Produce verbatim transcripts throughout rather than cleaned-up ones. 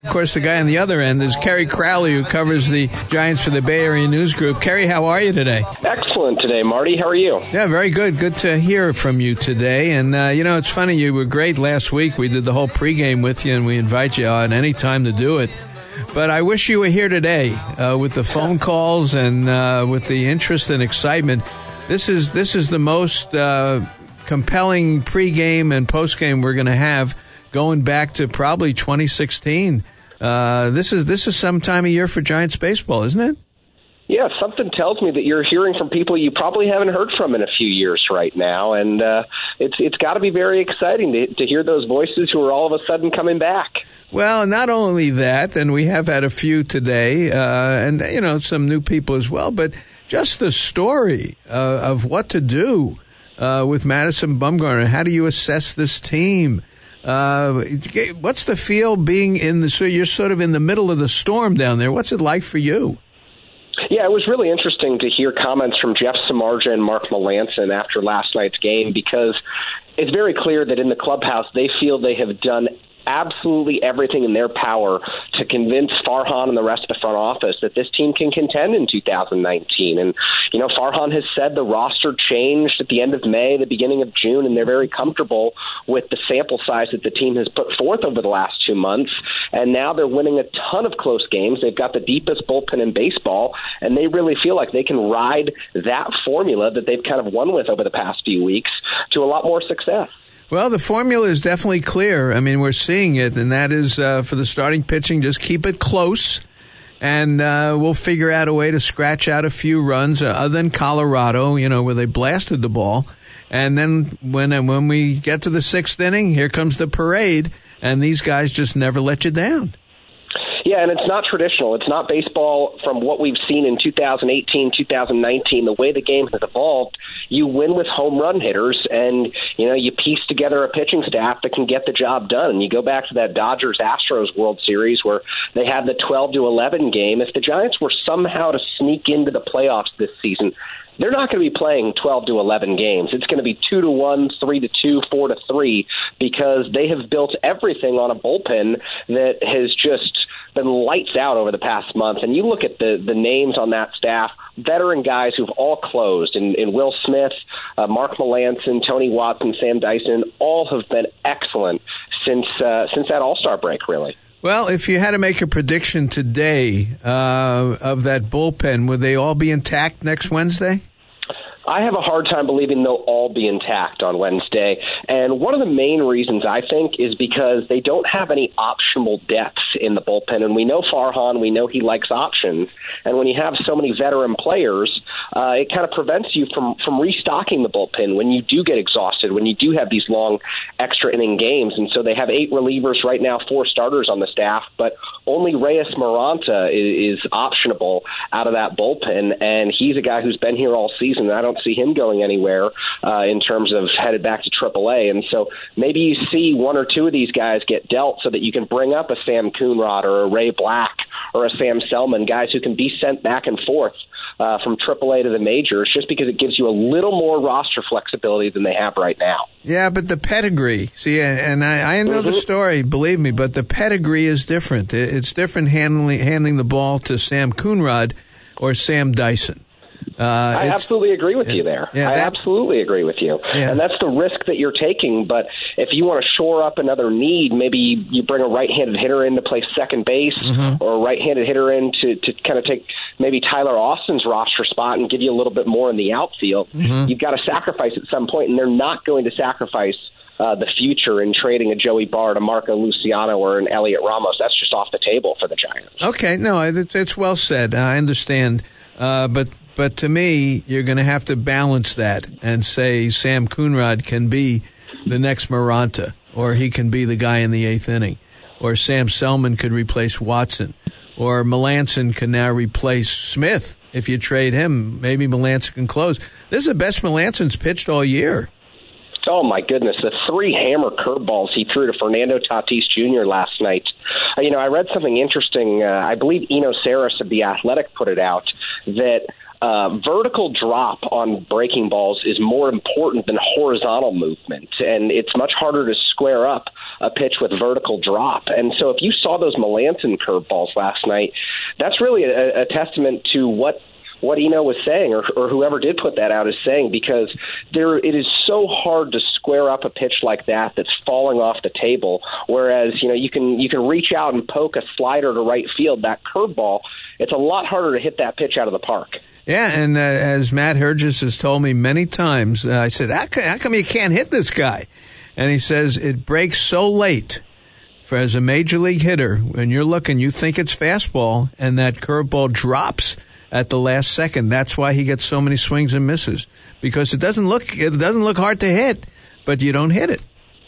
Of course, the guy on the other end is Kerry Crowley, who covers the Giants for the Bay Area News Group. Kerry, how are you today? Excellent today, Marty. How are you? Yeah, very good. Good to hear from you today. And, uh, you know, it's funny, you were great last week. We did the whole pregame with you, and we invite you on any time to do it. But I wish you were here today uh, with the phone calls and uh, with the interest and excitement. This is this is the most uh, compelling pregame and postgame we're going to have going back to probably twenty sixteen. Uh, this is this is some time of year for Giants baseball, isn't it? Yeah, something tells me that you're hearing from people you probably haven't heard from in a few years right now, and uh, it's it's got to be very exciting to, to hear those voices who are all of a sudden coming back. Well, not only that, and we have had a few today, uh, and, you know, some new people as well, but just the story uh, of what to do uh, with Madison Bumgarner. How do you assess this team? Uh, what's the feel being in the, so you're sort of in the middle of the storm down there. What's it like for you? Yeah, it was really interesting to hear comments from Jeff Samardzija and Mark Melancon after last night's game, because it's very clear that in the clubhouse they feel they have done absolutely everything in their power to convince Farhan and the rest of the front office that this team can contend in two thousand nineteen. And, you know, Farhan has said the roster changed at the end of May, the beginning of June, and they're very comfortable with the sample size that the team has put forth over the last two months. And now they're winning a ton of close games. They've got the deepest bullpen in baseball, and they really feel like they can ride that formula that they've kind of won with over the past few weeks to a lot more success. Well, the formula is definitely clear. I mean, we're seeing it, and that is uh, for the starting pitching, just keep it close, and uh, we'll figure out a way to scratch out a few runs, uh, other than Colorado, you know, where they blasted the ball. And then when uh, when we get to the sixth inning, here comes the parade, and these guys just never let you down. Yeah, and it's not traditional. It's not baseball from what we've seen in two thousand eighteen, two thousand nineteen. The way the game has evolved, you win with home run hitters, and you know you piece together a pitching staff that can get the job done. And you go back to that Dodgers-Astros World Series where they had the twelve to eleven game. If the Giants were somehow to sneak into the playoffs this season, they're not going to be playing twelve to eleven games. It's going to be two to one, three to two, four to three, because they have built everything on a bullpen that has just been lights out over the past month. And you look at the the names on that staff, veteran guys who've all closed, and, and Will Smith, uh, Mark Melancon, Tony Watson, Sam Dyson, all have been excellent since uh, since that All-Star break, really. Well, if you had to make a prediction today uh, of that bullpen, would they all be intact next Wednesday? I have a hard time believing they'll all be intact on Wednesday. And one of the main reasons, I think, is because they don't have any optional depth in the bullpen. And we know Farhan, we know he likes options. And when you have so many veteran players, uh, it kind of prevents you from, from restocking the bullpen when you do get exhausted, when you do have these long extra inning games. And so they have eight relievers right now, four starters on the staff, but only Reyes Maranta is, is optionable out of that bullpen. And he's a guy who's been here all season. I don't see him going anywhere uh, in terms of headed back to triple A. And so maybe you see one or two of these guys get dealt so that you can bring up a Sam Coonrod or a Ray Black or a Sam Selman, guys who can be sent back and forth uh, from triple A to the majors, just because it gives you a little more roster flexibility than they have right now. Yeah, but the pedigree, see, and I, I know mm-hmm. the story, believe me, but the pedigree is different. It's different handling, handling the ball to Sam Coonrod or Sam Dyson. Uh, I absolutely agree with you there. Yeah, I that, absolutely agree with you. Yeah. And that's the risk that you're taking. But if you want to shore up another need, maybe you bring a right-handed hitter in to play second base mm-hmm. or a right-handed hitter in to, to kind of take maybe Tyler Austin's roster spot and give you a little bit more in the outfield. Mm-hmm. You've got to sacrifice at some point, and they're not going to sacrifice Uh, the future in trading a Joey Bart, a Marco Luciano, or an Elliot Ramos. That's just off the table for the Giants. Okay, no, it's well said. I understand. Uh, but but to me, you're going to have to balance that and say Sam Coonrod can be the next Maranta, or he can be the guy in the eighth inning, or Sam Selman could replace Watson, or Melancon can now replace Smith. If you trade him, maybe Melancon can close. This is the best Melancon's pitched all year. Oh, my goodness. The three hammer curveballs he threw to Fernando Tatis Junior last night. Uh, you know, I read something interesting. Uh, I believe Eno Saris of The Athletic put it out that uh, vertical drop on breaking balls is more important than horizontal movement, and it's much harder to square up a pitch with vertical drop. And so if you saw those Melancon curveballs last night, that's really a, a testament to what what Eno was saying, or, or whoever did put that out is saying, because there it is so hard to square up a pitch like that that's falling off the table. Whereas, you know, you can you can reach out and poke a slider to right field. That curveball, it's a lot harder to hit that pitch out of the park. Yeah, and uh, as Matt Herges has told me many times, uh, I said, how come, how come you can't hit this guy? And he says it breaks so late. For as a major league hitter, when you're looking, you think it's fastball, and that curveball drops at the last second. That's why he gets so many swings and misses, because it doesn't look it doesn't look hard to hit, but you don't hit it.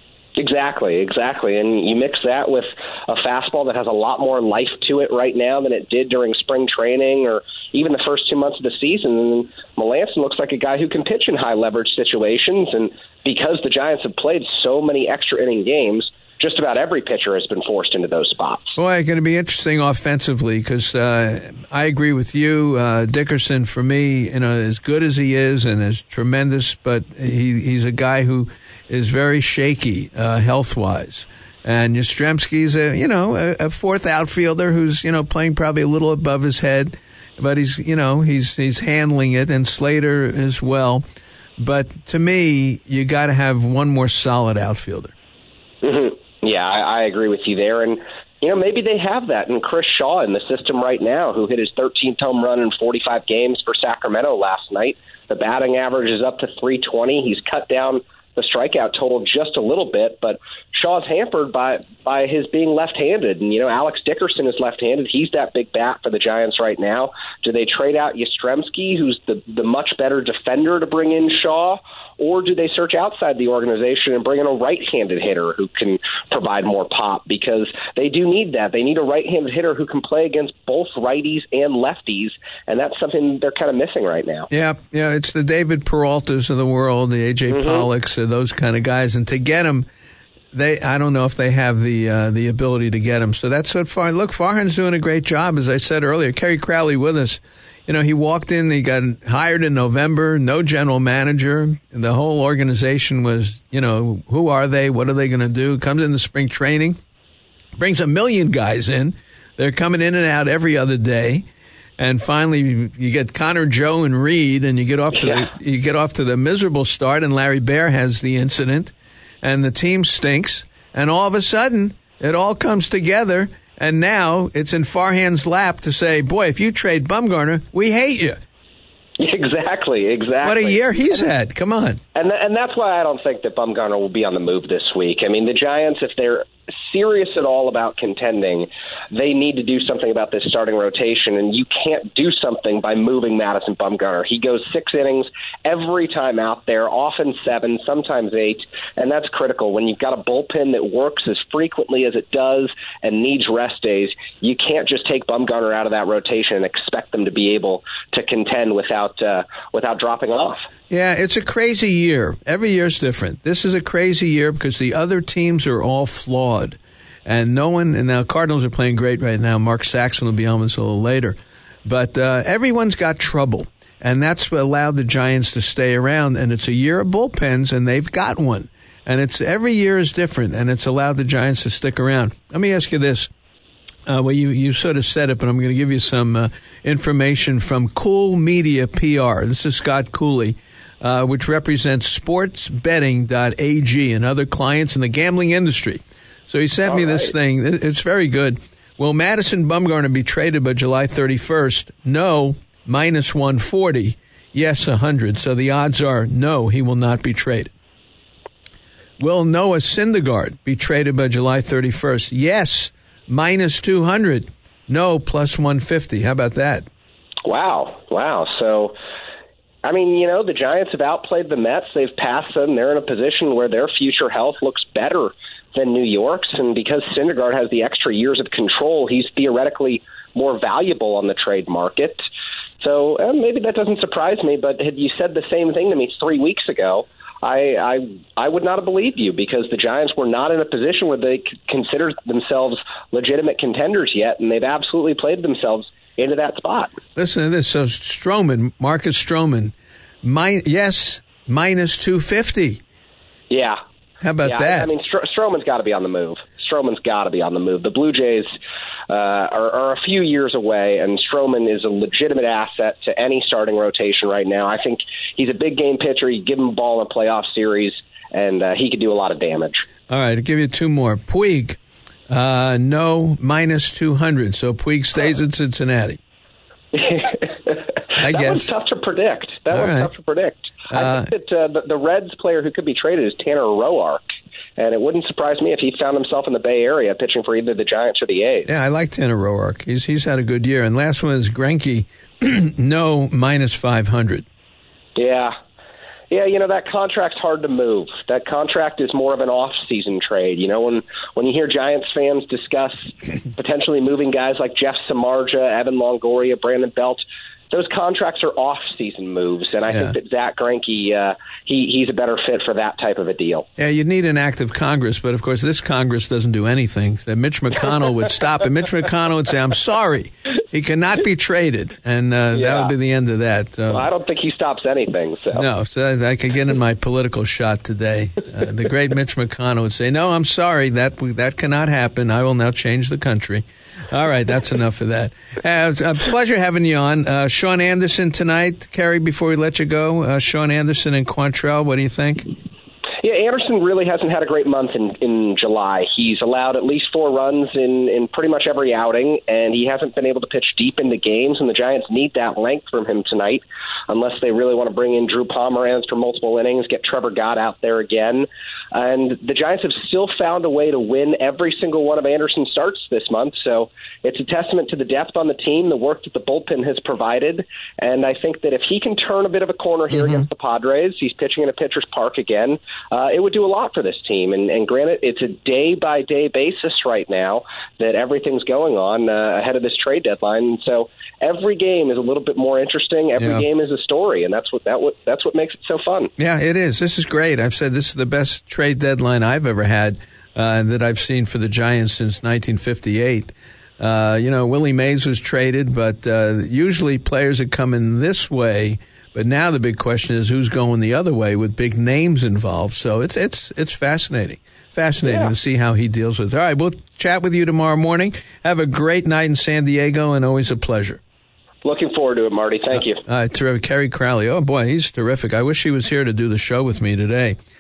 Exactly, exactly. And you mix that with a fastball that has a lot more life to it right now than it did during spring training or even the first two months of the season. And Melancon looks like a guy who can pitch in high leverage situations. And because the Giants have played so many extra inning games, just about every pitcher has been forced into those spots. Boy, it's going to be interesting offensively, because uh, I agree with you. Uh, Dickerson, for me, you know, as good as he is and as tremendous, but he, he's a guy who is very shaky uh, health-wise. And Yastrzemski's a, you know, a, a fourth outfielder who's, you know, playing probably a little above his head, but he's, you know, he's he's handling it, and Slater as well. But to me, you got to have one more solid outfielder. Mm-hmm. Yeah, I, I agree with you there. And, you know, maybe they have that in Chris Shaw in the system right now, who hit his thirteenth home run in forty-five games for Sacramento last night. The batting average is up to three twenty. He's cut down the strikeout total just a little bit, but Shaw's hampered by by his being left-handed. And, you know, Alex Dickerson is left-handed. He's that big bat for the Giants right now. Do they trade out Yastrzemski, who's the, the much better defender, to bring in Shaw? Or do they search outside the organization and bring in a right-handed hitter who can provide more pop? Because they do need that. They need a right-handed hitter who can play against both righties and lefties, and that's something they're kind of missing right now. Yeah, yeah, it's the David Peraltas of the world, the A J mm-hmm. Pollocks, uh, those kind of guys. And to get them, they I don't know if they have the uh, the ability to get them. So that's what Farhan. Look, Farhan's doing a great job, as I said earlier. Kerry Crowley with us. You know, he walked in, he got hired in November, no general manager. The whole organization was, you know, who are they? What are they going to do? Comes into spring training, brings a million guys in. They're coming in and out every other day. And finally, you get Connor, Joe, and Reed, and you get off to yeah. the, you get off to the miserable start, and Larry Baer has the incident, and the team stinks. And all of a sudden, it all comes together. And now it's in Farhan's lap to say, boy, if you trade Bumgarner, we hate you. Exactly, exactly. What a year he's had. Come on. And th- and that's why I don't think that Bumgarner will be on the move this week. I mean, the Giants, if they're serious at all about contending, they need to do something about this starting rotation, and you can't do something by moving Madison Bumgarner. He goes six innings every time out there, often seven, sometimes eight, and that's critical. When you've got a bullpen that works as frequently as it does and needs rest days, you can't just take Bumgarner out of that rotation and expect them to be able to contend without uh, without dropping off. Yeah, it's a crazy year. Every year's different. This is a crazy year because the other teams are all flawed. And no one, and now Cardinals are playing great right now. Mark Saxon will be on this a little later. But uh, everyone's got trouble. And that's what allowed the Giants to stay around. And it's a year of bullpens, and they've got one. And it's every year is different, and it's allowed the Giants to stick around. Let me ask you this. Uh, well, you, you sort of said it, but I'm going to give you some uh, information from Cool Media P R. This is Scott Cooley. Uh, which represents sports betting dot a g and other clients in the gambling industry. So he sent All me this right. thing. It's very good. Will Madison Bumgarner be traded by July thirty-first? No, minus one forty. Yes, one hundred. So the odds are no, he will not be traded. Will Noah Syndergaard be traded by July thirty-first? Yes, minus two hundred. No, plus one fifty. How about that? Wow. Wow. So, I mean, you know, the Giants have outplayed the Mets. They've passed them. They're in a position where their future health looks better than New York's. And because Syndergaard has the extra years of control, he's theoretically more valuable on the trade market. So uh, maybe that doesn't surprise me. But had you said the same thing to me three weeks ago, I, I I would not have believed you, because the Giants were not in a position where they could consider themselves legitimate contenders yet, and they've absolutely played themselves into that spot. Listen to this. So Stroman, Marcus Stroman, min- yes, minus two fifty. Yeah. How about yeah, that? I, I mean, Stro- Stroman's got to be on the move. Stroman's got to be on the move. The Blue Jays uh, are, are a few years away, and Stroman is a legitimate asset to any starting rotation right now. I think he's a big game pitcher. You give him a ball in a playoff series, and uh, he could do a lot of damage. All right, I'll give you two more. Puig, uh, no, minus two hundred. So Puig stays in Cincinnati. I that guess. one's tough to predict. That All one's right. tough to predict. Uh, I think that uh, the, the Reds player who could be traded is Tanner Roark. And it wouldn't surprise me if he found himself in the Bay Area pitching for either the Giants or the A's. Yeah, I like Tanner Roark. He's he's had a good year. And last one is Greinke, no, minus five hundred. Yeah. Yeah, you know, that contract's hard to move. That contract is more of an off-season trade. You know, when, when you hear Giants fans discuss potentially moving guys like Jeff Samardzija, Evan Longoria, Brandon Belt, those contracts are off-season moves, and I Yeah. think that Zach Greinke, uh, he, he's a better fit for that type of a deal. Yeah, you'd need an active Congress, but of course this Congress doesn't do anything. So Mitch McConnell would stop, and Mitch McConnell would say, I'm sorry, he cannot be traded, and uh, Yeah. that would be the end of that. Uh, Well, I don't think he stops anything. So. No, so I, I could get in my political shot today. Uh, the great Mitch McConnell would say, no, I'm sorry, that that cannot happen. I will now change the country. All right, that's enough of that. Uh, it's a pleasure having you on. Uh, Sean Anderson tonight. Kerry, before we let you go, uh, Sean Anderson and Quantrill, what do you think? Yeah, Anderson really hasn't had a great month in, in July. He's allowed at least four runs in, in pretty much every outing, and he hasn't been able to pitch deep into games, and the Giants need that length from him tonight unless they really want to bring in Drew Pomeranz for multiple innings, get Trevor Gott out there again. And the Giants have still found a way to win every single one of Anderson's starts this month, so it's a testament to the depth on the team, the work that the bullpen has provided, and I think that if he can turn a bit of a corner here mm-hmm. against the Padres, he's pitching in a pitcher's park again, Uh, it would do a lot for this team. And, and granted, it's a day-by-day basis right now that everything's going on uh, ahead of this trade deadline. So every game is a little bit more interesting. Every yeah. game is a story, and that's what that what, that's what makes it so fun. Yeah, it is. This is great. I've said this is the best trade deadline I've ever had uh, that I've seen for the Giants since nineteen fifty-eight. Uh, you know, Willie Mays was traded, but uh, usually players that come in this way. But now the big question is who's going the other way with big names involved. So it's it's it's fascinating. Fascinating yeah. to see how he deals with it. All right, we'll chat with you tomorrow morning. Have a great night in San Diego, and always a pleasure. Looking forward to it, Marty. Thank you. Uh, uh, terrific. Kerry Crowley. Oh, boy, he's terrific. I wish he was here to do the show with me today.